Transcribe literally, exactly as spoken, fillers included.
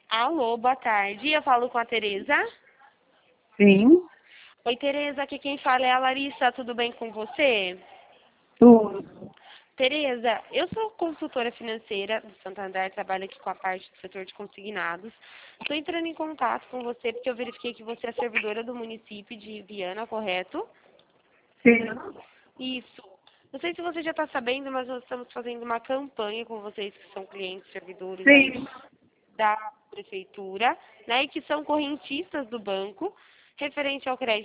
Alô, boa tarde. Eu falo com a Tereza. Sim, Oi, Tereza. Aqui quem fala é a Larissa. Tudo bem com você? tudo. Tereza, eu sou consultora financeira do Santander, trabalho aqui com a parte do setor de consignados. Estou entrando em contato com você porque eu verifiquei que você é servidora do município de Viana, correto? Sim, Isso. Não sei se você já está sabendo, mas nós estamos fazendo uma campanha com vocês que são clientes, servidores aí sim, da prefeitura, né, e que são correntistas do banco, referente ao crédito